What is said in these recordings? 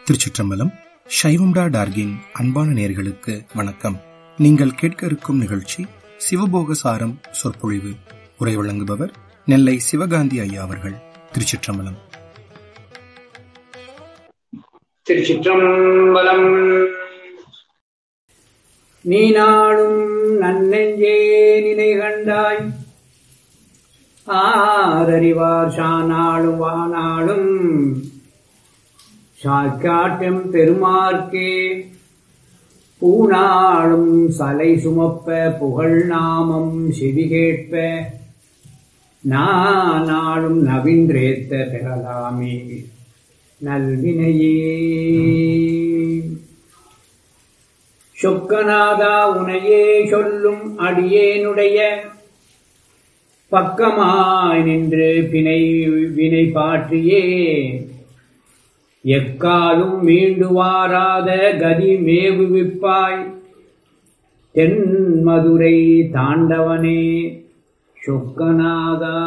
திருச்சிற்றம்பலம். சைவம்டா டார்கின் அன்பான நேயர்களுக்கு வணக்கம். நீங்கள் கேட்க இருக்கும் நிகழ்ச்சி சிவபோகசாரம் சொற்பொழிவு. உரை வழங்குபவர் நெல்லை சிவகாந்தி ஐயா அவர்கள். திருச்சிற்றம்பலம். திருச்சிற்றம்பலம். நீ நாளும் நன்னெஞ்சே நினை கண்டாய், ஆரறிவார் சானாளும் வானாளும் சாக்காட்டும் பெருமார்க்கே, பூனாளும் சலை சுமப்ப புகழ் நாமம் செவி கேட்ப, நாளும் நவின்றேத்த பெறலாமே நல்வினையே. சொக்கநாதா உனையே சொல்லும் அடியேனுடைய பக்கமாய் நின்று வினை பாற்றியே, எக்காலும் மீண்டு வாராத கதி மேவுவிப்பாய் தென் மதுரை தாண்டவனே சொக்கநாதா.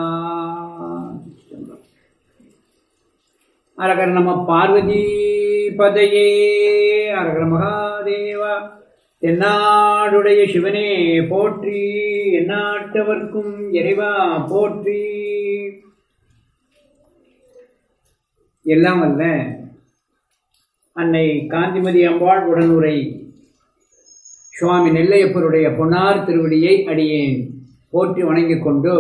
அரகர நம பார்வதி பதையே, அரகர மகாதேவா. தென்னாடுடைய சிவனே போற்றி, எந்நாட்டவர்க்கும் இறைவா போற்றி. எல்லாம் அல்ல அன்னை காந்திமதி அம்பாள் உடனுரை சுவாமி நெல்லையப்பருடைய பொன்னார் திருவடியை அடியேன் போற்றி வணங்கிக் கொண்டு,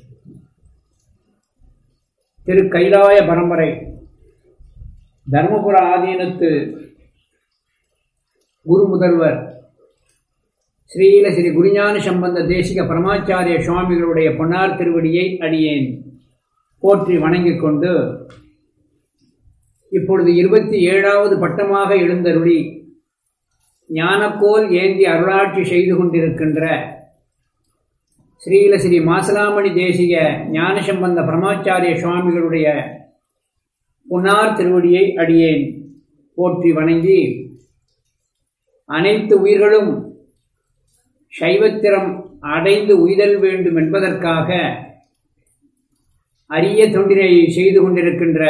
திரு கைலாய பரம்பரை தர்மபுர ஆதீனத்து குரு முதல்வர் ஸ்ரீல ஸ்ரீ குருஞான சம்பந்த தேசிக பரமாச்சாரிய சுவாமிகளுடைய பொன்னார் திருவடியை அடியேன் போற்றி வணங்கிக் கொண்டு, இப்பொழுது 27வது பட்டமாக எழுந்தருளி ஞானக்கோல் ஏந்தி அருளாட்சி செய்து கொண்டிருக்கின்ற ஸ்ரீல ஸ்ரீ மாசலாமணி தேசிக ஞானசம்பந்த பரமாச்சாரிய சுவாமிகளுடைய பொன்னார் திருவடியை அடியேன் போற்றி வணங்கி, அனைத்து உயிர்களும் சைவத்திரம் அடைந்து உய்தல் வேண்டும் என்பதற்காக அரிய தொண்டினை செய்து கொண்டிருக்கின்ற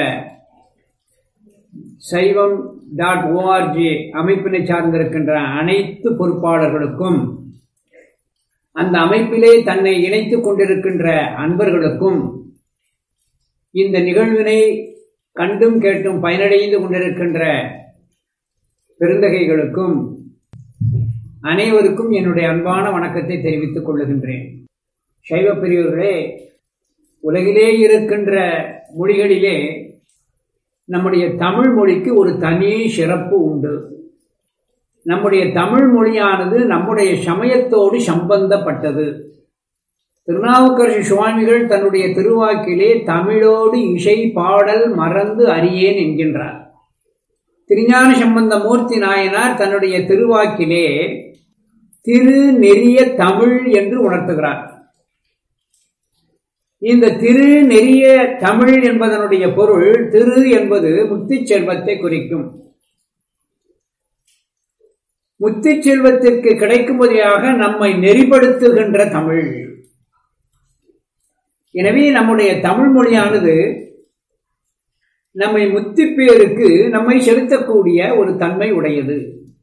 சைவம்.org அமைப்பினை சார்ந்திருக்கின்ற அனைத்து பொறுப்பாளர்களுக்கும், அந்த அமைப்பிலே தன்னை இணைத்துக் கொண்டிருக்கின்ற அன்பர்களுக்கும், இந்த நிகழ்வினை கண்டும் கேட்டும் பயனடைந்து கொண்டிருக்கின்ற பெருந்தகைகளுக்கும் அனைவருக்கும் என்னுடைய அன்பான வணக்கத்தை தெரிவித்துக் கொள்ளுகின்றேன். சைவ பெரியோர்களே, உலகிலே இருக்கின்ற மொழிகளிலே நம்முடைய தமிழ் மொழிக்கு ஒரு தனி சிறப்பு உண்டு. நம்முடைய தமிழ் மொழியானது நம்முடைய சமயத்தோடு சம்பந்தப்பட்டது. திருநாவுக்கரசு சுவாமிகள் தன்னுடைய திருவாக்கிலே தமிழோடு இசை பாடல் மறந்து அறியேன் என்கின்றார். திருஞான சம்பந்த மூர்த்தி நாயனார் தன்னுடைய திருவாக்கிலே திரு நெறிய தமிழ் என்று உணர்த்துகிறார். இந்த திரு நெறிய தமிழ் என்பதனுடைய பொருள், திரு என்பது முத்தி செல்வத்தை குறிக்கும். முத்தி செல்வத்திற்கு கிடைக்கும்படியாக நம்மை நெறிப்படுத்துகின்ற தமிழ். எனவே நம்முடைய தமிழ் மொழியானது நம்மை முத்தி பேருக்கு நம்மை செலுத்தக்கூடிய ஒரு தன்மை உடையது.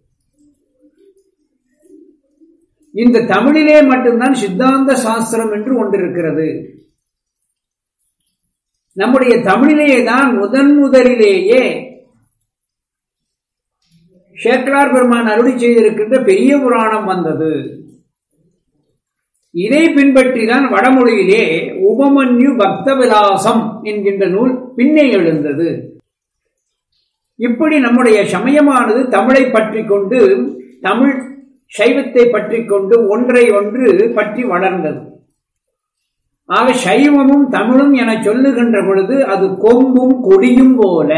இந்த தமிழிலே மட்டும்தான் சித்தாந்த சாஸ்திரம் என்று ஒன்றிருக்கிறது. நம்முடைய தமிழிலேதான் முதலிலேயே சேக்கலார் பெருமான் அருளி செய்திருக்கின்ற பெரிய புராணம் வந்தது. இதை பின்பற்றிதான் வடமொழியிலே உபமன்யு பக்த விலாசம் என்கின்ற நூல் பின்னே எழுந்தது. இப்படி நம்முடைய சமயமானது தமிழை பற்றி கொண்டு, தமிழ் சைவத்தை பற்றி கொண்டு ஒன்றை ஒன்று பற்றி வளர்ந்தது. ஆக சைவமும் தமிழும் என சொல்லுகின்ற பொழுது அது கொம்பும் கொடியும் போல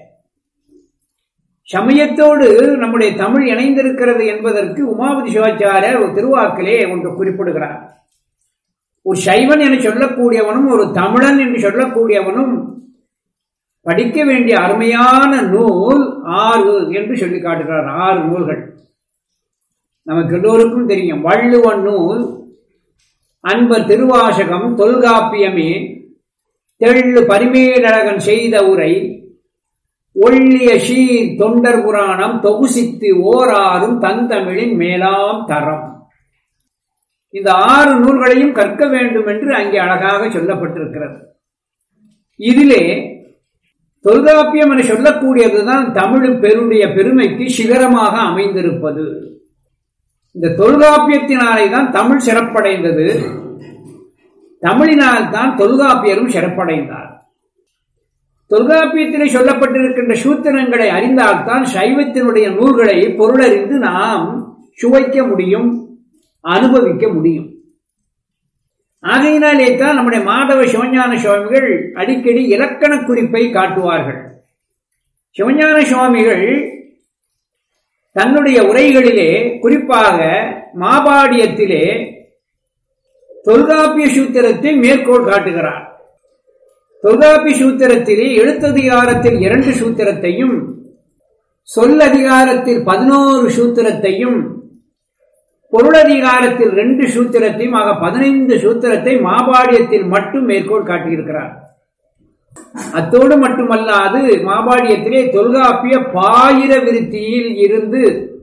சமயத்தோடு நம்முடைய தமிழ் இணைந்திருக்கிறது என்பதற்கு உமாபதி சிவாச்சாரியர் ஒரு திருவாக்கிலே ஒன்று குறிப்பிடுகிறார். ஒரு சைவன் என சொல்லக்கூடியவனும் ஒரு தமிழன் என்று சொல்லக்கூடியவனும் படிக்க வேண்டிய அருமையான நூல் 6 என்று சொல்லி காட்டுகிறார். 6 நூல்கள் நமக்கு எல்லோருக்கும் தெரியும். வள்ளுவன் நூல், அன்பர் திருவாசகம், தொல்காப்பியமே, தெள்ளு பரிமேலழகன் செய்த உரை, ஒள்ளிய சீர் தொண்டர் புராணம் தொகுசித்து ஓராறும் தந்தமிழின் மேலாம் தரம். இந்த 6 நூல்களையும் கற்க வேண்டும் என்று அங்கே அழகாக சொல்லப்பட்டிருக்கிறது. இதிலே தொல்காப்பியம் என சொல்லக்கூடியதுதான் தமிழ் பெருடைய பெருமைக்கு சிகரமாக அமைந்திருப்பது. இந்த தொல்காப்பியத்தினாலே தான் தமிழ் சிறப்படைந்தது. தமிழினால் தான் தொல்காப்பியரும் சிறப்படைந்தார். தொல்காப்பியத்திலே சொல்லப்பட்டிருக்கின்ற சூத்திரங்களை அறிந்தால்தான் சைவத்தினுடைய நூல்களை பொருளறிந்து நாம் சுவைக்க முடியும், அனுபவிக்க முடியும். ஆகையினாலே தான் நம்முடைய மாதவ சிவஞான சுவாமிகள் அடிக்கடி இலக்கண குறிப்பை காட்டுவார்கள். சிவஞான சுவாமிகள் தன்னுடைய உரைகளிலே குறிப்பாக மாபாடியத்திலே தொல்காப்பிய சூத்திரத்தை மேற்கோள் காட்டுகிறார். தொல்காப்பிய சூத்திரத்திலே எழுத்ததிகாரத்தில் 2 சூத்திரத்தையும் சொல்லதிகாரத்தில் 11 சூத்திரத்தையும் பொருளதிகாரத்தில் 2 சூத்திரத்தையும் ஆக 15 சூத்திரத்தை மாபாடியத்தில் மட்டும் மேற்கோள் காட்டியிருக்கிறார். அத்தோடு மட்டுமல்லாது மாபாடியத்திலே தொல்காப்பிய பாயிர விருத்தியில் இருந்து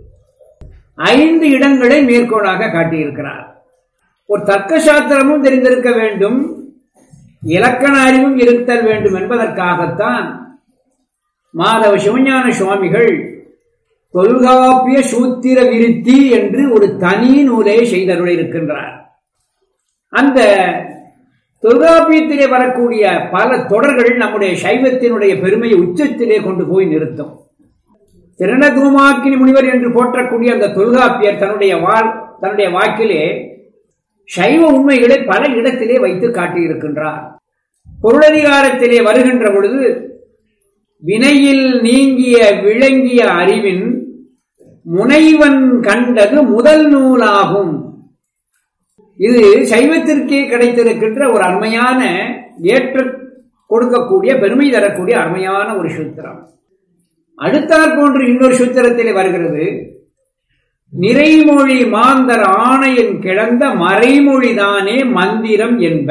5 இடங்களை மேற்கோளாக காட்டியிருக்கிறார். ஒரு தர்க்க சாஸ்திரமும் தெரிந்திருக்க வேண்டும், இலக்கண அறிவும் இருத்தல் வேண்டும் என்பதற்காகத்தான் மாதவ சிவஞான சுவாமிகள் தொல்காப்பிய சூத்திர விருத்தி என்று ஒரு தனி நூலை செய்தருள இருக்கின்றார். அந்த தொல்காப்பியத்திலே வரக்கூடிய பல தொடர்கள் நம்முடைய சைவத்தினுடைய பெருமையை உச்சத்திலே கொண்டு போய் நிறுத்தும். திருநதூமாக்கினி முனிவர் என்று போற்றக்கூடிய அந்த தொல்காப்பியர் தன்னுடைய வாக்கிலே சைவ உண்மைகளை பல இடத்திலே வைத்து காட்டியிருக்கின்றார். பொருளதிகாரத்திலே வருகின்ற பொழுது வினையில் நீங்கிய விளங்கிய அறிவின் முனைவன் கண்டது முதல் நூலாகும். இது சைவத்திற்கே கிடைத்திருக்கின்ற ஒரு அருமையான ஏற்ற கொடுக்கக்கூடிய பெருமை தரக்கூடிய அருமையான ஒரு சூத்திரம். அடுத்தாற் போன்று இன்னொரு சூத்திரத்திலே வருகிறது, நிறைமொழி மாந்தர் ஆணையின் கிடந்த மறைமொழிதானே மந்திரம் என்ப.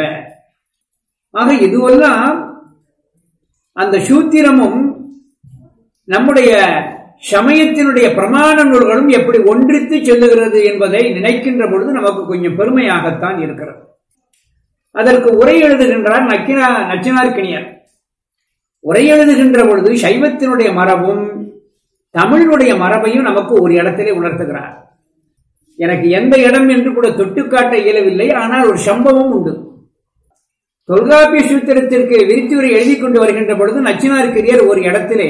ஆக இதுவெல்லாம் அந்த சூத்திரமும் நம்முடைய சமயத்தினுடைய பிரமாண நூல்களும் எப்படி ஒன்றித்து செல்லுகிறது என்பதை நினைக்கின்ற பொழுது நமக்கு கொஞ்சம் பெருமையாகத்தான் இருக்கிறது. அதற்கு உரை எழுதுகின்றார் நச்சினார்க்கினியர். உரை எழுதுகின்ற பொழுது சைவத்தினுடைய மரபும் தமிழுடைய மரபையும் நமக்கு ஒரு இடத்திலே உணர்த்துகிறார். எனக்கு எந்த இடம் என்று கூட தொட்டுக்காட்ட இயலவில்லை, ஆனால் ஒரு சம்பவம் உண்டு. தொல்காப்பிய சூத்திரத்திற்கு விரித்துரை எழுதி கொண்டு வருகின்ற பொழுது நச்சினார்க்கினியர் ஒரு இடத்திலே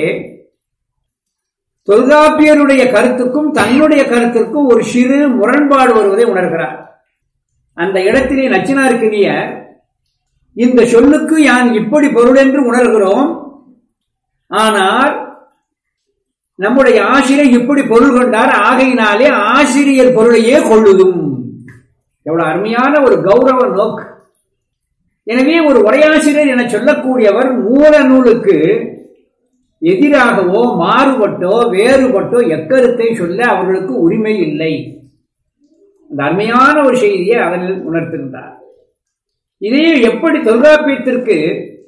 தொல்காப்பியருடைய கருத்துக்கும் தன்னுடைய கருத்திற்கும் ஒரு சிறு முரண்பாடு வருவதை உணர்கிறார். அந்த இடத்திலே நச்சினார்க்கினியர், இந்த சொல்லுக்கு யான் இப்படி பொருள் என்று உணர்கிறோம், ஆனால் நம்முடைய ஆசிரியர் இப்படி பொருள் கொண்டார், ஆகையினாலே ஆசிரியர் பொருளையே கொள்ளுதும். எவ்வளவு அருமையான ஒரு கௌரவ நோக்கு. எனவே ஒரு உரையாசிரியர் என சொல்லக்கூடியவர் மூல நூலுக்கு எதிராகவோ மாறுபட்டோ வேறுபட்டோ எக்கருத்தை சொல்ல அவர்களுக்கு உரிமை இல்லை. அந்த அருமையான ஒரு செய்தியை அதில் உணர்த்திருந்தார். இதே எப்படி தொல்காப்பியத்திற்கு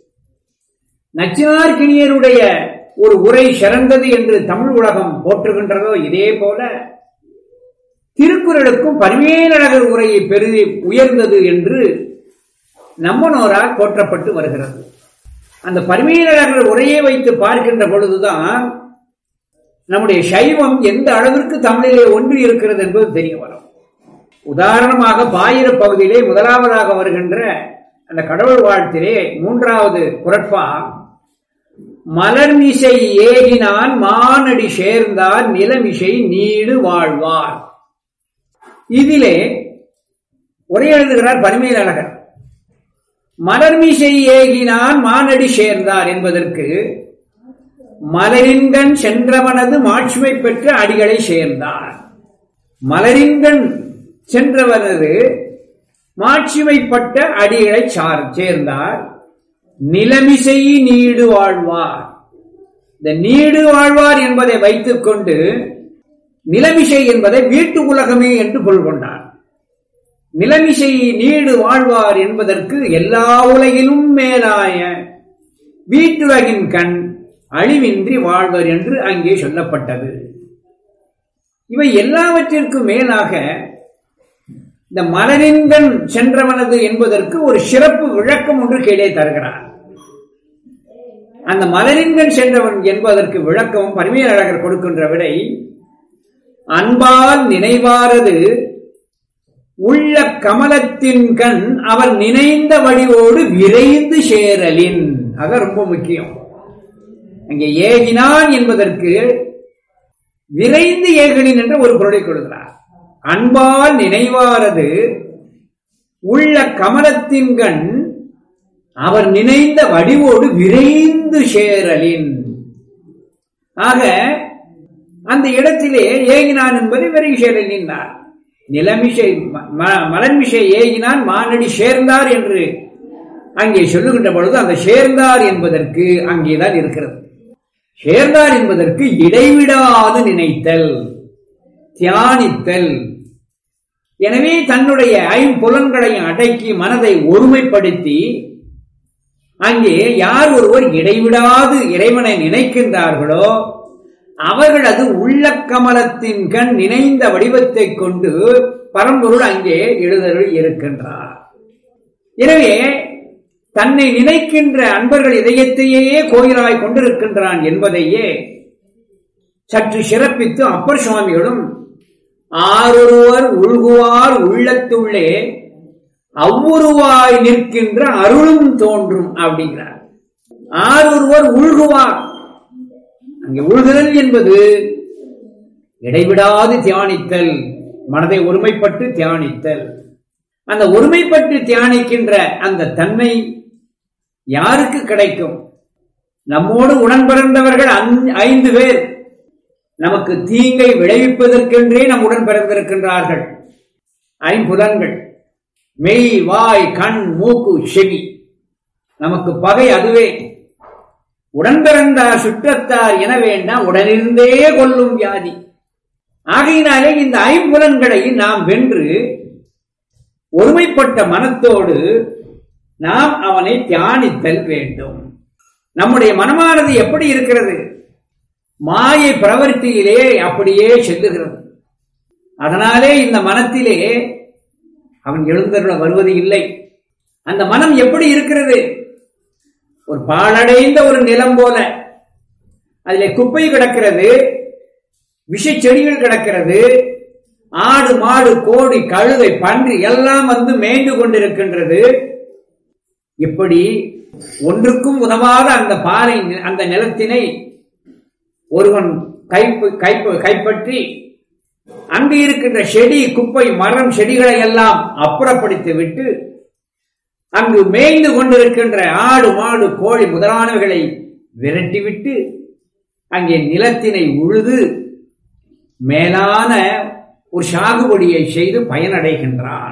நச்சினார்க்கினியருடைய ஒரு உரை சிறந்தது என்று தமிழ் உலகம் போற்றுகின்றதோ, இதே போல திருக்குறளுக்கும் பரிமேலழகர் உரையை பெருதி உயர்ந்தது என்று நம்மனோரால் போற்றப்பட்டு வருகிறது. அந்த பரிமேலழகர் உரையை வைத்து பார்க்கின்ற பொழுதுதான் நம்முடைய சைவம் எந்த அளவிற்கு தமிழிலே ஒன்றி இருக்கிறது என்பது தெரிய வரும். உதாரணமாக பாயிர பகுதியிலே முதலாவதாக வருகின்ற அந்த கடவுள் வாழ்த்திலே 3வது குறட்பா, மலர்மிசை ஏகினான் மானடி சேர்ந்தார் நிலமிசை நீடு வாழ்வார். இதிலே உரை எழுதுகிறார் பரிமேலழகர். மலர்மிசை ஏகினான் மானடி சேர்ந்தார் என்பதற்கு மலரின்கண் சென்றவனது மாட்சிமை பெற்ற அடிகளை சேர்ந்தார். மலரின்கண் சென்றவனது மாட்சிமைப்பட்ட அடிகளை சேர்ந்தார். நிலமிசை நீடு வாழ்வார். இந்த நீடு வாழ்வார் என்பதை வைத்துக் கொண்டு நிலமிசை என்பதை வீட்டு உலகமே என்று பொருள் கொண்டார். நிலமிசை நீடு வாழ்வார் என்பதற்கு எல்லா உலகிலும் மேலாய வீட்டுலகின் கண் அழிவின்றி வாழ்வர் என்று அங்கே சொல்லப்பட்டது. இவை எல்லாவற்றிற்கும் மேலாக இந்த மலரின்கண் சென்றவனது என்பதற்கு ஒரு சிறப்பு விளக்கம் ஒன்று கீழே தருகிறார். அந்த மலரின்கண் சென்றவன் என்பதற்கு விளக்கம் பரிமேலழகர் கொடுக்கின்ற விடை, அன்பால் நினைவாரது உள்ள கமலத்தின் கண் அவர் நினைந்த வடிவோடு விரைந்து சேரலின். அதான் ரொம்ப முக்கியம். அங்கே ஏகினான் என்பதற்கு விரைந்து ஏகலின் என்ற ஒரு பொருளை கொடுக்கிறார். அன்பால் நினைவாரது உள்ள கமலத்தின் கண் அவர் நினைந்த வடிவோடு விரைந்து சேரலின். ஆக அந்த இடத்திலே ஏகினான் என்பது விரைவு சேரலின். நிலமிசை மலர்மிசை ஏகினான் மானடி சேர்ந்தார் என்று அங்கே சொல்லுகின்ற பொழுது அந்த சேர்ந்தார் என்பதற்கு அங்கேதான் இருக்கிறது. சேர்ந்தார் என்பதற்கு இடைவிடாது நினைத்தல், தியானித்தல். எனவே தன்னுடைய ஐம்புலன்களை அடக்கி மனதை ஒருமைப்படுத்தி அங்கே யார் ஒருவர் இடைவிடாது இறைவனை நினைக்கின்றார்களோ அவர்கள் அது உள்ள கமலத்தின் கண் நினைந்த வடிவத்தை கொண்டு பரம்பொருள் அங்கே எழுதருள் இருக்கின்றார். எனவே தன்னை நினைக்கின்ற அன்பர்கள் இதயத்தையே கோயிலாய் கொண்டிருக்கின்றான் என்பதையே சற்று சிறப்பித்து அப்பர் சுவாமிகளும் ஆரொருவர் உள்குவார் உள்ளத்துள்ளே அவ்வுருவாய் நிற்கின்ற அருளும் தோன்றும் அப்படிங்கிறார். ஆரொருவர் உள்குவார், அங்கே உள்குதல் என்பது இடைவிடாது தியானித்தல், மனதை ஒருமைப்பட்டு தியானித்தல். அந்த ஒருமைப்பட்டு தியானிக்கின்ற அந்த தன்மை யாருக்கு கிடைக்கும்? நம்மோடு உடன் பிறந்தவர்கள் 5 பேர் நமக்கு தீங்கை விளைவிப்பதற்கென்றே நம்முடன் பிறந்திருக்கின்றார்கள். ஐம்புலன்கள், மெய், வாய், கண், மூக்கு, செவி. நமக்கு பகை அதுவே. உடன் பிறந்தார் சுற்றத்தார் என வேண்டாம், உடனிருந்தே கொல்லும் வியாதி. ஆகையினாலே இந்த ஐம்புலன்களை நாம் வென்று ஒருமைப்பட்ட மனத்தோடு நாம் அவனை தியானித்தல் வேண்டும். நம்முடைய மனமானது எப்படி இருக்கிறது? மாயை பிரவர்த்தியிலே அப்படியே செல்லுகிறது. அதனாலே இந்த மனத்திலே அவன் எழுந்தருள வருவது இல்லை. அந்த மனம் எப்படி இருக்கிறது? ஒரு பாழடைந்த ஒரு நிலம் போல. அதிலே குப்பை கிடக்கிறது, விஷ செடிகள் கிடக்கிறது, ஆடு, மாடு, கோழி, கழுதை, பன்றி எல்லாம் வந்து மேய்ந்து கொண்டிருக்கின்றது. இப்படி ஒன்றுக்கும் உதவாத அந்த பாறை, அந்த நிலத்தினை ஒருவன் கைப்பற்றி அங்கு இருக்கின்ற செடி, குப்பை, மரம், செடிகளை எல்லாம் அப்புறப்படுத்தி விட்டு அங்கு மேய்ந்து கொண்டிருக்கின்ற ஆடு, மாடு, கோழி முதலானவைகளை விரட்டிவிட்டு அங்கே நிலத்தினை உழுது மேலான ஒரு சாகுபடியை செய்து பயனடைகின்றான்.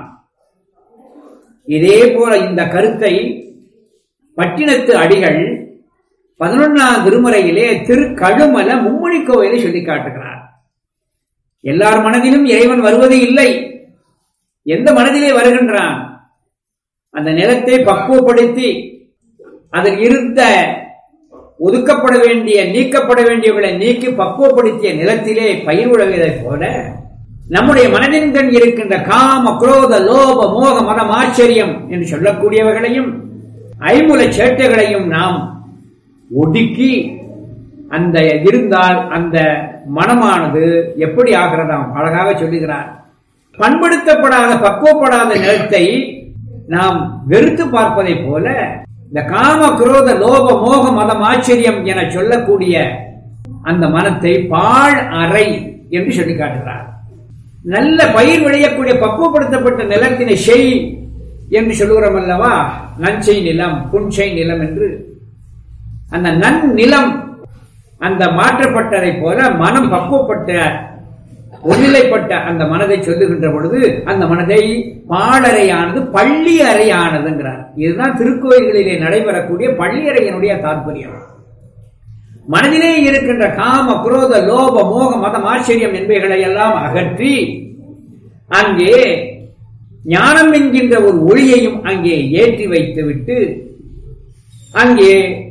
இதே போல இந்த கருத்தை பட்டினத்து அடிகள் 11ஆம் திருமுறையிலே திருக்கழுமல மும்மொழி கோவிலை சொல்லி காட்டுகிறார். எல்லார் மனதிலும் இறைவன் வருவது இல்லை. எந்த மனதிலே வருகின்றான்? அந்த நிலத்தை பக்குவப்படுத்தி அதில் இருந்த ஒதுக்கப்பட வேண்டிய, நீக்கப்பட வேண்டியவர்களை நீக்கி பக்குவப்படுத்திய நிலத்திலே பயிர் விளைவதைப் போல நம்முடைய மனதின் கண் இருக்கின்ற காம, குரோத, லோப, மோக, மதம், ஆச்சரியம் என்று சொல்லக்கூடியவர்களையும் ஐம்புல சேட்டைகளையும் நாம் ஒடுக்கி அந்த இருந்தால் அந்த மனமானது எப்படி ஆகிறதாம் அழகாக சொல்லுகிறார். பண்படுத்தப்படாத, பக்குவப்படாத நிலத்தை நாம் வெறுத்து பார்ப்பதை போல இந்த காம, குரோத, லோப, மோக, மதம், ஆச்சரியம் என சொல்லக்கூடிய அந்த மனத்தை பாழ் அறை என்று சொல்லி காட்டுகிறார். நல்ல பயிர் விளையக்கூடிய பக்குவப்படுத்தப்பட்ட நிலத்தினை செய் என்று சொல்லுகிறோம் அல்லவா? நன்செய் நிலம், புன்செய் நிலம் என்று. அந்த நன் நிலம் அந்த மாற்றப்பட்டதை போல மனம் பக்குவப்பட்ட, ஒருநிலைப்பட்ட அந்த மனதை சொல்லுகின்ற பொழுது அந்த மனதை பாழறையானது, பள்ளி அறையானதுங்கிறார். இதுதான் திருக்கோயில்களிலே நடைபெறக்கூடிய பள்ளியறையினுடைய தாற்பயம். மனதிலே இருக்கின்ற காம, குரோத, லோப, மோக, மதம், ஆச்சரியம் என்பவைகளை எல்லாம் அகற்றி அங்கே ஞானம் என்கின்ற ஒரு ஒளியையும் அங்கே ஏற்றி வைத்துவிட்டு அங்கே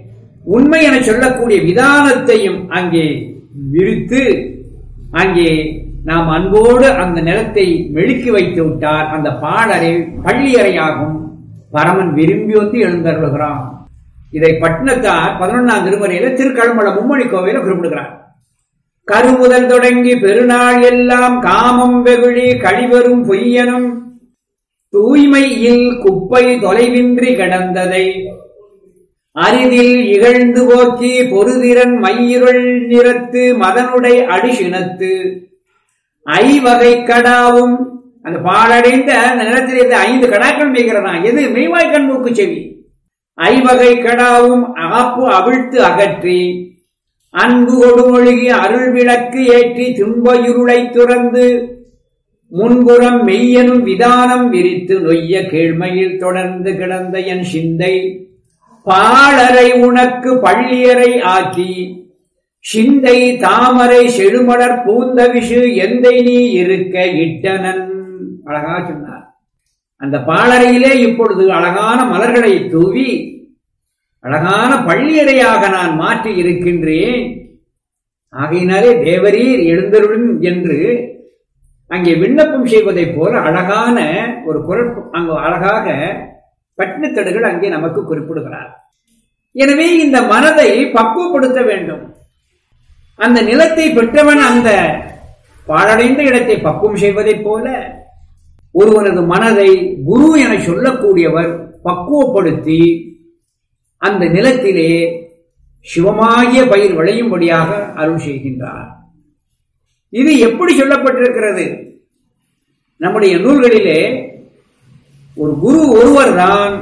உண்மை என சொல்லக்கூடிய விதானத்தையும் அங்கே விரித்து அங்கே நாம் அன்போடு அந்த நிலத்தை மெழுக்கி வைத்து விட்டால் அந்த பாடறை பள்ளியறையாகும். பரமன் விரும்பி வந்து எழுந்தருளுகிறான். இதை பட்டினத்தார் 11ஆம் திருமுறையில திருக்கழுமல மும்மணி கோவையில குறிப்பிடுகிறார். கருமுதல் தொடங்கி பெருநாள் எல்லாம் காமம் வெகுளி கழிவரும் பொய்யனும் தூய்மையில் குப்பை தொலைவின்றி கிடந்ததை அரிதில் இகழ்ந்து போக்கி பொருதிறன் மையிருள் நிறத்து மதனுடை அடிசினத்து ஐவகை கடாவும். அந்த பாலடைந்த அந்த நிலத்தில் இருந்து 5 கடாக்கள் மேய்கிறதா. எது? மெய்வாய்க்கண் மூக்கு செவி. ஐவகை கடாவும் அகப்பு அவிழ்த்து அகற்றி அன்பு கொடுமொழிகி அருள் விளக்கு ஏற்றி துன்பயிருளை துறந்து முன்புறம் மெய்யனும் விதானம் விரித்து நொய்ய கேழ்மையில் தொடர்ந்து கிடந்த என் சிந்தை பாழரை உனக்கு பள்ளியறை ஆக்கி சிந்தை தாமரை செழுமலர் பூந்தவிசு எந்தை நீ இருக்க இட்டனன். அழகா சொன்னார். அந்த பாழறையிலே இப்பொழுது அழகான மலர்களை தூவி அழகான பள்ளியறையாக நான் மாற்றி இருக்கின்றேன். ஆகையினாலே தேவரீர் எழுந்தருளும் என்று அங்கே விண்ணப்பம் செய்வதைப் போல அழகான ஒரு குரல் அங்கு அழகாக பட்டினத்தடுகள் அங்கே நமக்கு குறிப்பிடுகிறார். எனவே இந்த மனதை பக்குவப்படுத்த வேண்டும். அந்த நிலத்தை பெற்றவன் அந்த பாழடைந்த இடத்தை பக்குவம் செய்வதைப் போல ஒருவனது மனதை குரு என சொல்லக்கூடியவர் பக்குவப்படுத்தி அந்த நிலத்திலே சிவமாகிய பயிர் விளையும்படியாக அருள் செய்கின்றார். இது எப்படி சொல்லப்பட்டிருக்கிறது? நம்முடைய நூல்களிலே ஒரு குரு ஒருவர் தான்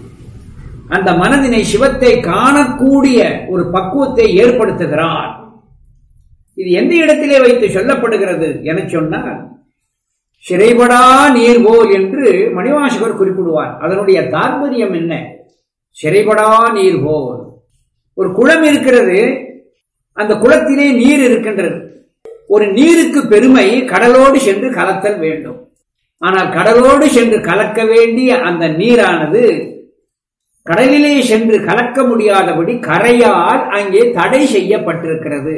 அந்த மனதினை சிவத்தை காணக்கூடிய ஒரு பக்குவத்தை ஏற்படுத்துகிறார். இது எந்த இடத்திலே வைத்து சொல்லப்படுகிறது என சொன்னால் சிறைபடா நீர்போல் என்று மணிவாசகர் குறிப்பிடுவார். அதனுடைய தாற்பயம் என்ன? சிறைபடா நீர்போல். ஒரு குளம் இருக்கிறது, அந்த குளத்திலே நீர் இருக்கின்றது. ஒரு நீருக்கு பெருமை கடலோடு சென்று கலத்தல் வேண்டும். ஆனால் கடலோடு சென்று கலக்க வேண்டிய அந்த நீரானது கடலிலே சென்று கலக்க முடியாதபடி கரையால் அங்கே தடை செய்யப்பட்டிருக்கிறது.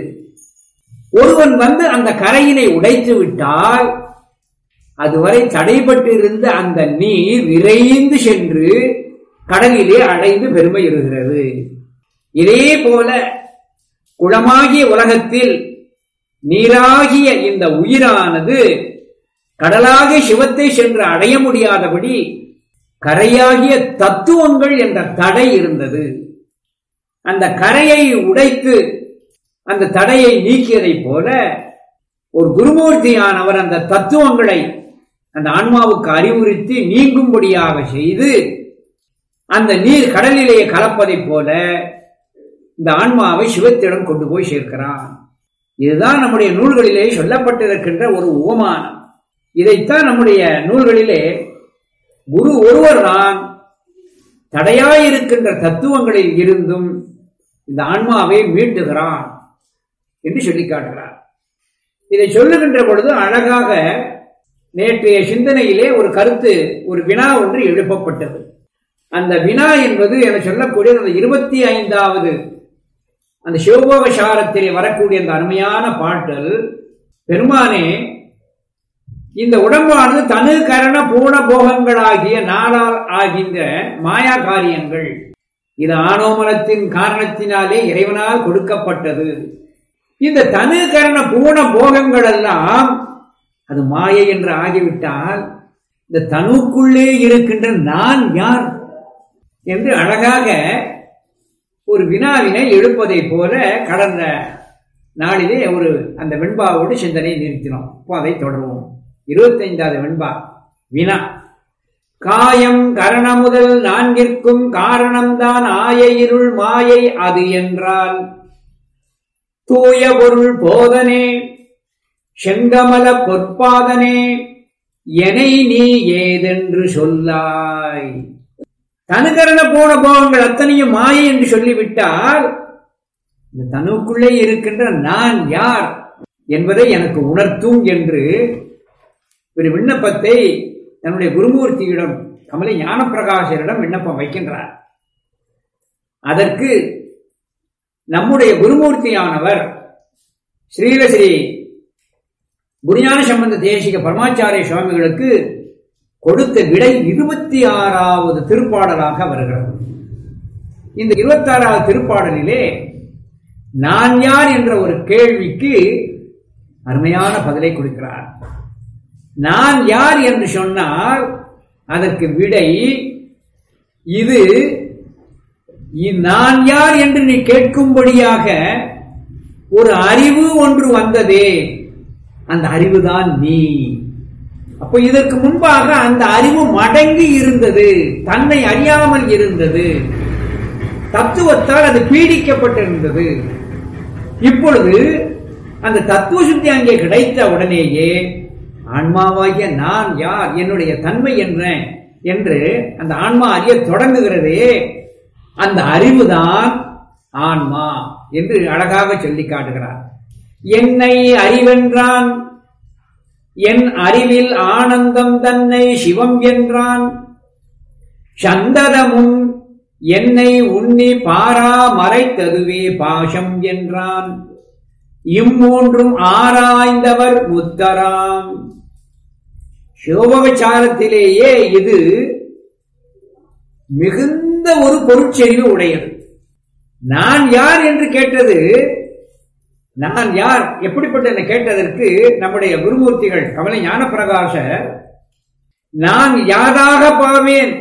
ஒருவன் வந்து அந்த கரையினை உடைத்து விட்டால் அதுவரை தடைபட்டிருந்த அந்த நீர் விரைந்து சென்று கடலிலே அடைந்து பெருமை இருக்கிறது. இதே போல குளமாகிய உலகத்தில் நீராகிய இந்த உயிரானது கடலாகிய சிவத்தை சென்று அடைய முடியாதபடி கரையாகிய தத்துவங்கள் என்ற தடை இருந்தது. அந்த கரையை உடைத்து அந்த தடையை நீக்கியதைப் போல ஒரு குருமூர்த்தியானவர் அந்த தத்துவங்களை அந்த ஆன்மாவுக்கு அறிவுறுத்தி நீங்கும்படியாக செய்து அந்த நீர் கடலிலே கலப்பதைப் போல இந்த ஆன்மாவை சிவத்திடம் கொண்டு போய் சேர்க்கிறான். இதுதான் நம்முடைய நூல்களிலே சொல்லப்பட்டிருக்கின்ற ஒரு உவமானம். இதைத்தான் நம்முடைய நூல்களிலே குரு ஒருவர் தான் தடையாயிருக்கின்ற தத்துவங்களில் இருந்தும் இந்த ஆன்மாவை மீட்டுகிறான் என்று சொல்லி காட்டுகிறார். இதை சொல்லுகின்ற பொழுது அழகாக நேற்றைய சிந்தனையிலே ஒரு கருத்து, ஒரு வினா ஒன்று எழுப்பப்பட்டது. அந்த வினா என்பது என சொல்லக்கூடிய அந்த 25வது அந்த சிவபோக சாரத்திலே வரக்கூடிய அந்த அருமையான பாட்டல், பெருமானே இந்த உடம்பானது தனு கரண பூண போகங்களாகிய நாளால் ஆகின்ற மாயா காரியங்கள், இது ஆணோமலத்தின் காரணத்தினாலே இறைவனால் கொடுக்கப்பட்டது. இந்த தனு கரண பூண போகங்கள் எல்லாம் அது மாயை என்று ஆகிவிட்டால் இந்த தனுக்குள்ளே இருக்கின்ற நான் யார் என்று அழகாக ஒரு வினாவினை எழுப்பதை போல கடந்த நாளிலே ஒரு அந்த வெண்பாவோடு சிந்தனை நிறுத்தினோம். இப்போ அதை தொடருவோம். 25வது வெண்பா வினா. காயம் கரண முதல் 4ற்கும் காரணம்தான் ஆய இருள் மாயை அது என்றால் தூய பொருள் போதனே செங்கமல பொற்பாதனே எனை நீ ஏதென்று சொல்லாய். தனுகரண போன போகங்கள் அத்தனையும் மாயை என்று சொல்லிவிட்டால் இந்த தனுக்குள்ளே இருக்கின்ற நான் யார் என்பதை எனக்கு உணர்த்தும் என்று ஒரு விண்ணப்பத்தை தன்னுடைய குருமூர்த்தியிடம், கமலை ஞானப்பிரகாசரிடம் விண்ணப்பம் வைக்கின்றார். அதற்கு நம்முடைய குருமூர்த்தியானவர் ஸ்ரீலஸ்ரீ குருஞான சம்பந்த தேசிக பரமாச்சாரிய சுவாமிகளுக்கு கொடுத்த விடை 26வது திருப்பாடலாக வருகிறது. இந்த 26வது திருப்பாடலிலே நான் யார் என்ற ஒரு கேள்விக்கு அருமையான பதிலை கொடுக்கிறார். நான் யார் என்று சொன்னால் அதற்கு விடை இது. நான் யார் என்று நீ கேட்கும்படியாக ஒரு அறிவு ஒன்று வந்ததே, அந்த அறிவுதான் நீ. அப்ப இதற்கு முன்பாக அந்த அறிவு மடங்கி இருந்தது, தன்னை அறியாமல் இருந்தது, தத்துவத்தால் அது பீடிக்கப்பட்டிருந்தது. இப்பொழுது அந்த தத்துவ சுத்தி அங்கே கிடைத்த உடனேயே ஆன்மாவாகிய நான் யார், என்னுடைய தன்மை என்ன என்று அந்த ஆன்மா அறிய தொடங்குகிறதே, அந்த அறிவுதான் ஆன்மா என்று அழகாக சொல்லி காட்டுகிறார். என்னை அறிவென்றான், என் அறிவில் ஆனந்தம் தன்னை சிவம் என்றான், சந்ததமும் என்னை உன்னி பாரா மறைத்ததுவே பாசம் என்றான், இம்மூன்றும் ஆராய்ந்தவர் முத்தராம். சிவோபசாரத்திலேயே இது மிகுந்த ஒரு பொருட்செறிவு உடையது. நான் யார் என்று கேட்டது, நான் யார் எப்படிப்பட்ட கேட்டதற்கு நம்முடைய குருமூர்த்திகள் கமலை ஞானப்பிரகாசர் நான் யாராக பாவேன்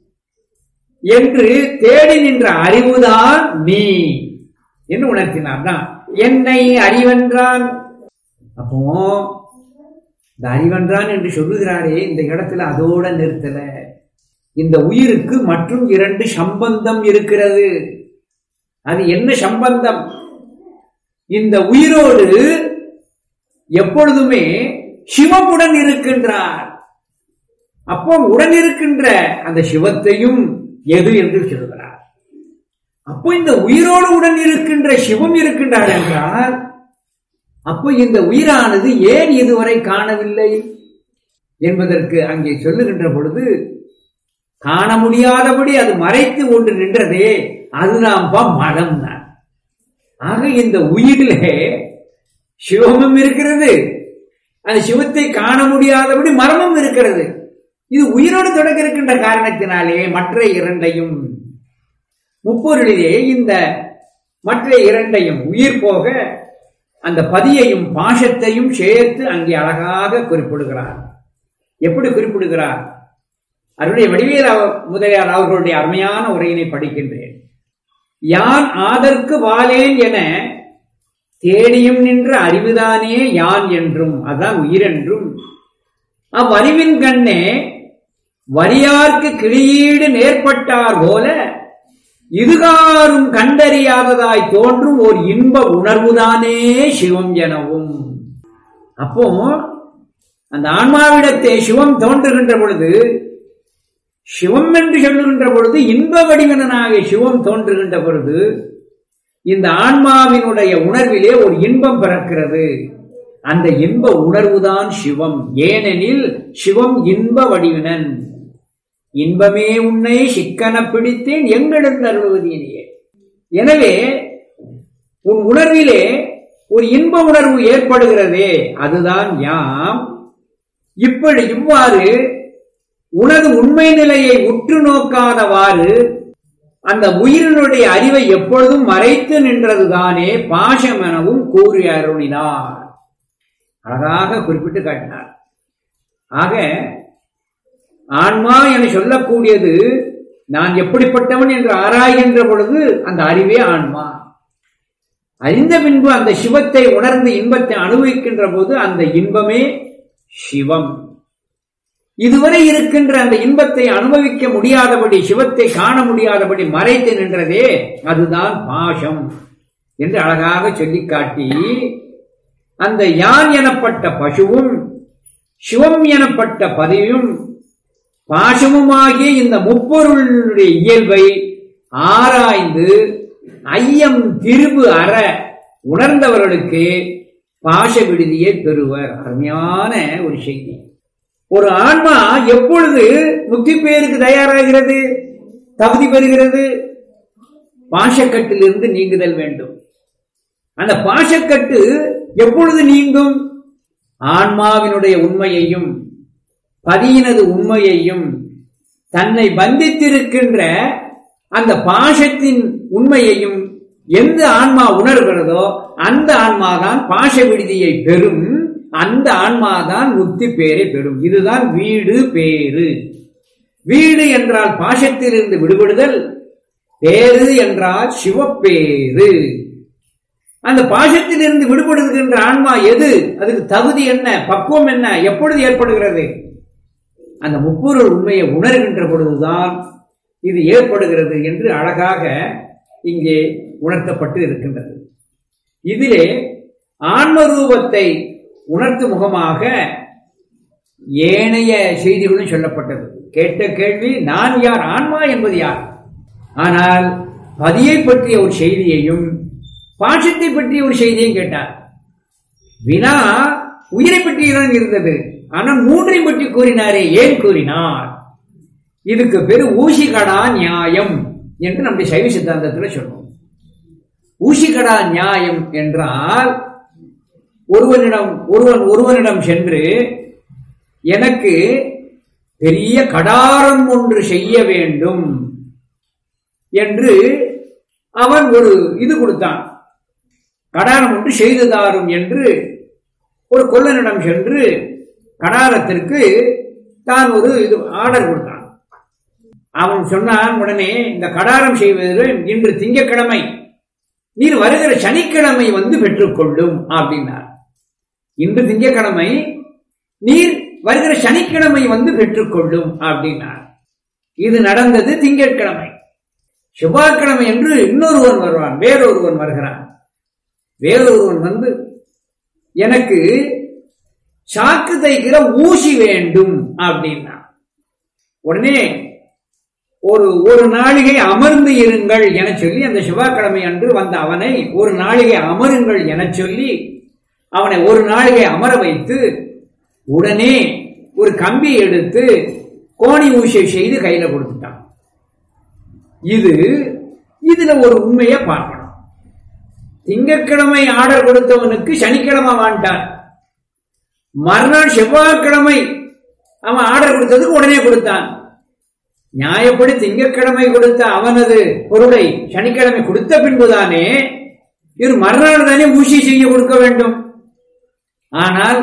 என்று தேடி நின்ற அறிவுதான் நீ என்று உணர்த்தினார். தான் என்னை அறிவென்றான். அப்போ இந்த அறிவென்றான் என்று சொல்லுகிறாரே, இந்த இடத்துல அதோட நிறுத்தல. இந்த உயிருக்கு மற்றும் 2 சம்பந்தம் இருக்கிறது. அது என்ன சம்பந்தம்? இந்த உயிரோடு எப்பொழுதுமே சிவமுடன் இருக்கின்றார். அப்போ உடன் இருக்கின்ற அந்த சிவத்தையும் எது என்று சொல்கிறார். அப்போ இந்த உயிரோடு உடன் இருக்கின்ற சிவம் இருக்கின்றார் என்றால், அப்போ இந்த உயிரானது ஏன் இதுவரை காணவில்லை என்பதற்கு அங்கே சொல்லுகின்ற பொழுது, காண முடியாதபடி அது மறைத்து ஒன்று நின்றதே, அதுதான் மடம் தான். ஆக இந்த உயிரிலே சிவமும் இருக்கிறது, அந்த சிவத்தை காண முடியாதபடி மரமும் இருக்கிறது. இது உயிரோடு தொடக்க இருக்கின்ற காரணத்தினாலே மற்ற 2ஐயும் முப்பொருளிலே இந்த மற்ற 2ஐயும் உயிர் போக அந்த பதியையும் பாசத்தையும் சேர்த்து அங்கே அழகாக குறிப்பிடுகிறார். எப்படி குறிப்பிடுகிறார்? அவருடைய வடிவேல் முதலியார் அவர்களுடைய அருமையான உரையினை படிக்கின்றேன். யான் ஆதற்கு வாலேன் என தேடியும் நின்ற அறிவுதானே யான் என்றும், அதான் உயிர் என்றும், அவ்வறிவின் கண்ணே வரியார்க்கு கிளியீடு நேர்பட்டார் போல இதுகாரும் கண்டறியாததாய் தோன்றும் ஒரு இன்ப உணர்வுதானே சிவம் எனவும். அப்போ அந்த ஆன்மாவிடத்தே சிவம் தோன்றுகின்ற பொழுது, சிவம் என்று சொல்லுகின்ற பொழுது, இன்ப வடிவனாக சிவம் தோன்றுகின்ற பொழுது இந்த ஆன்மாவினுடைய உணர்விலே ஒரு இன்பம் பிறக்கிறது. அந்த இன்ப உணர்வுதான் சிவம். ஏனெனில் சிவம் இன்ப வடிவினன். இன்பமே உன்னை சிக்கன பிடித்தேன் எங்களிடம் அருள்வதியே. எனவே உன் உணர்விலே ஒரு இன்ப உணர்வு ஏற்படுகிறதே, அதுதான் யாம். இவ்வாறு உனது உண்மை நிலையை உற்று நோக்காதவாறு அந்த உயிரினுடைய அறிவை எப்பொழுதும் மறைத்து நின்றதுதானே பாசம் எனவும் கூறி அருளினார். அழகாக குறிப்பிட்டு காட்டினார். ஆக ஆன்மா என சொல்லக்கூடியது நான் எப்படிப்பட்டவன் என்று ஆராய்கின்ற பொழுது அந்த அறிவே ஆன்மா. அறிந்த பின்பு அந்த சிவத்தை உணர்ந்து இன்பத்தை அனுபவிக்கின்ற போது அந்த இன்பமே சிவம். இதுவரை இருக்கின்ற அந்த இன்பத்தை அனுபவிக்க முடியாதபடி, சிவத்தை காண முடியாதபடி மறைத்து நின்றதே, அதுதான் பாசம் என்று அழகாக சொல்லி காட்டி, அந்த யான் எனப்பட்ட பசுவும் சிவம் எனப்பட்ட பதியும் பாசமுமாகிய இந்த முப்பொருளுடைய இயல்பை ஆராய்ந்து ஐயம் திரிபு அற உணர்ந்தவர்களுக்கு பாச விடுதியை பெறுவர். அருமையான ஒரு செய்தி. ஒரு ஆன்மா எப்பொழுது முக்தி பேருக்கு தயாராகிறது, தகுதி பெறுகிறது? பாசக்கட்டிலிருந்து நீங்குதல் வேண்டும். அந்த பாசக்கட்டு எப்பொழுது நீங்கும்? ஆன்மாவினுடைய உண்மையையும் பதியினது உண்மையையும் தன்னை பந்தித்திருக்கின்ற அந்த பாசத்தின் உண்மையையும் எந்த ஆன்மா உணர்கிறதோ அந்த ஆன்மாதான் பாச விடுதியை பெறும். அந்த ஆன்மாதான் முக்தி பேரை பெறும். இதுதான் வீடு பேரு. வீடு என்றால் பாசத்திலிருந்து விடுபடுதல், பேரு என்றால் சிவப்பேரு. அந்த பாசத்திலிருந்து விடுபடுகின்ற ஆன்மா எது? அதுக்கு தகுதி என்ன, பக்குவம் என்ன, எப்பொழுது ஏற்படுகிறது? அந்த முப்பொருள் உண்மையை உணர்கின்ற பொழுதுதான் இது ஏற்படுகிறது என்று அழகாக இங்கே உணர்த்தப்பட்டு இருக்கின்றது. இதிலே ஆன்ம ரூபத்தை உணர்த்தும் முகமாக ஏனைய செய்திகளும் சொல்லப்பட்டது. கேட்ட கேள்வி நான் யார், ஆன்மா என்பது யார்? ஆனால் பதியை பற்றிய ஒரு செய்தியையும் பாசத்தை பற்றிய ஒரு செய்தியையும் கேட்டார். வினா உயிரை பற்றியதான் இருந்தது. ஆனால் மூன்றை பற்றி கூறினாரே, ஏன் கூறினார்? இதுக்கு பேரு ஊசிகடா நியாயம் என்று நம்முடைய சைவ சித்தாந்தத்தில் சொன்னோம். ஊசிகடா நியாயம் என்றால் ஒருவனிடம் சென்று எனக்கு பெரிய கடாரம் ஒன்று செய்ய வேண்டும் என்று அவன் ஒரு இது கொடுத்தான். கடாரம் ஒன்று செய்து தாரும் என்று ஒரு கொல்லனிடம் சென்று கடாரத்திற்கு தான் ஒரு இது ஆர்டர் கொடுத்தான். அவன் சொன்னான், உடனே இந்த கடாரம் செய்வது இன்று திங்கட்கிழமை, நீர் வருகிற சனிக்கிழமை வந்து பெற்றுக்கொள்ளும் அப்படின்னார். இன்று திங்கட்கிழமை, நீர் வருகிற சனிக்கிழமை வந்து பெற்றுக்கொள்ளும் அப்படின்னார். இது நடந்தது திங்கட்கிழமை. செவ்வாய்க்கிழமை என்று இன்னொருவன் வருவான், வேறொருவன் வருகிறான். வேறொருவன் வந்து எனக்கு சாக்கு தைக்கிற ஊசி வேண்டும் அப்படின்னா, உடனே ஒரு நாளிகை அமர்ந்து இருங்கள் என சொல்லி அந்த செவ்வாய்க்கிழமை அன்று வந்த அவனை ஒரு நாளிகை அமருங்கள் என சொல்லி அவனை ஒரு நாளிகை அமர வைத்து உடனே ஒரு கம்பி எடுத்து கோணி ஊசியை செய்து கையில கொடுத்துட்டான். இதுல ஒரு உண்மையை பார்க்கணும். திங்கட்கிழமை ஆர்டர் கொடுத்தவனுக்கு சனிக்கிழமை வாண்டான். மறுநாள் செவ்வாய்க்கிழமை அவன் ஆர்டர் கொடுத்ததுக்கு உடனே கொடுத்தான். நியாயப்படி திங்கட்கிழமை கொடுத்த அவனது பொருளை சனிக்கிழமை கொடுத்த பின்புதானே இவர் மறுநாள் தானே ஊசி செய்ய கொடுக்க வேண்டும். ஆனால்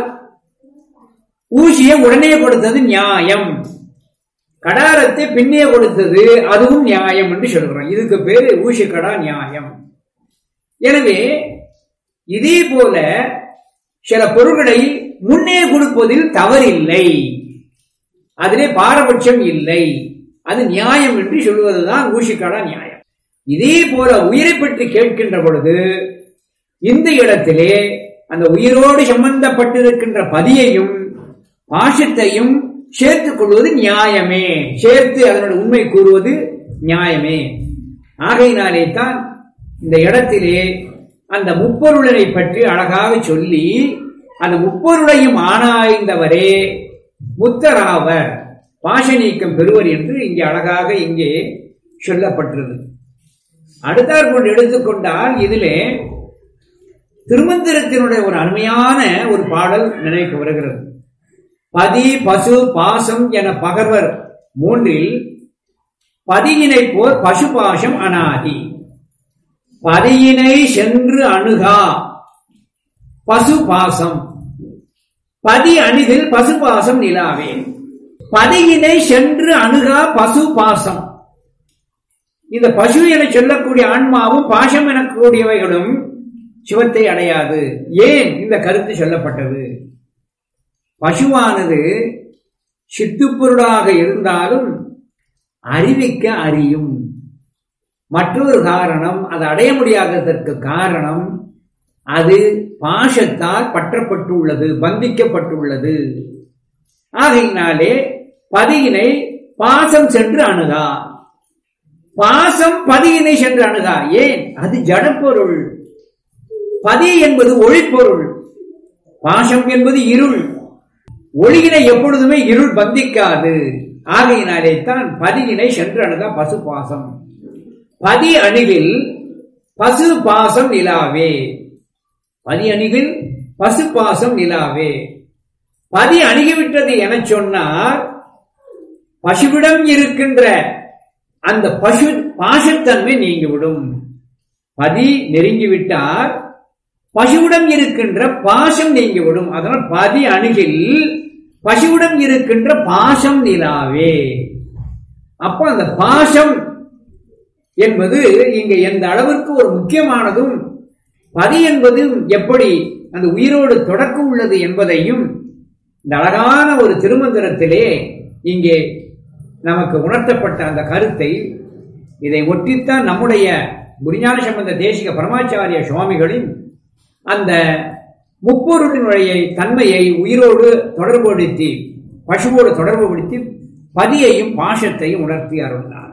ஊசியை உடனே கொடுத்தது நியாயம், கடாரத்தை பின்னே கொடுத்தது அதுவும் நியாயம் என்று சொல்கிறோம். இதுக்கு பேரு ஊசி கடா நியாயம். எனவே இதே போல சில பொருட்களை முன்னே கொடுப்பதில் தவறில்லை, அதிலே பாரபட்சம் இல்லை, அது நியாயம் என்று சொல்வதுதான் ஊசிக்கடா நியாயம். இதே போல உயிரை பற்றி கேட்கின்ற பொழுது இந்த இடத்திலே அந்த உயிரோடு சம்பந்தப்பட்டிருக்கின்ற பதியையும் பாசத்தையும் சேர்த்துக் கொள்வது நியாயமே, சேர்த்து அதனுடைய உண்மை கூறுவது நியாயமே. ஆகையினாலே தான் இந்த இடத்திலே அந்த முப்பொருளை பற்றி அழகாக சொல்லி அந்த முப்பொருளையும் ஆராய்ந்தவரே முத்தராவர், பாச நீக்கம் பெறுவர் என்று இங்கே அழகாக இங்கே சொல்லப்பட்டிருந்தது. அடுத்தாற் கொண்டு எடுத்துக்கொண்டால் இதிலே திருமந்திரத்தினுடைய ஒரு அருமையான ஒரு பாடல் நினைவுக்கு வருகிறது. பதி பசு பாசம் என பகர்வர் மூன்றில் பதியினை போர் பசு பாசம் அனாதி. பதியினை சென்று அணுகா பசு பாசம், பதி அணிதில் பசு பாசம் நிலாவே. பதியினை சென்று அணுகா பசு பாசம். இந்த பசு என சொல்லக்கூடிய ஆன்மாவும் பாசம் எனக்கூடியவைகளும் சிவத்தை அடையாது. ஏன் இந்த கருத்து சொல்லப்பட்டது? பசுவானது சித்துப்பொருளாக இருந்தாலும் அறிவிக்க அறியும். மற்றொரு காரணம், அது அடைய முடியாததற்கு காரணம், அது பாசத்தால் பற்றப்பட்டுள்ளது, பந்திக்கப்பட்டுள்ளது. ஆகையினாலே பதியினை பாசம் சென்று அணுகா, பாசம் பதியினை சென்று அணுகா. ஏன்? அது ஜடப்பொருள். பதி என்பது ஒளிப்பொருள், பாசம் என்பது இருள். ஒளியினை எப்பொழுதுமே இருள் பந்திக்காது. ஆகையினாலே தான் பதியினை சென்று அணுகா பசு பாசம். பதி அணிவில் பசு பாசம் நிலாவே. பதி அணிவில் பசு பாசம் நிலாவே. பதி அணுகிவிட்டது என சொன்னார், பசுவிடம் இருக்கின்ற அந்த பசு பாசத்தன்மை நீங்கிவிடும். பதி நெருங்கிவிட்டார், பசுவிடம் இருக்கின்ற பாசம் நீங்கிவிடும். அதனால் பதி அணுகில் பசுவிடம் இருக்கின்ற பாசம் நிலாவே. அப்ப அந்த பாசம் என்பது இங்க எந்த அளவிற்கு ஒரு முக்கியமானதும், பதி என்பது எப்படி அந்த உயிரோடு தொடக்கம் உள்ளது என்பதையும் இந்த அழகான ஒரு திருமந்திரத்திலே இங்கே நமக்கு உணர்த்தப்பட்ட அந்த கருத்தை, இதை ஒட்டித்தான் நம்முடைய குருஞான சம்பந்த தேசிக பரமாச்சாரிய சுவாமிகளின் அந்த முப்பொருளினுடைய தன்மையை உயிரோடு தொடர்புபடுத்தி, பசுவோடு தொடர்புபடுத்தி பதியையும் பாசத்தையும் உணர்த்தி அருள்னார்.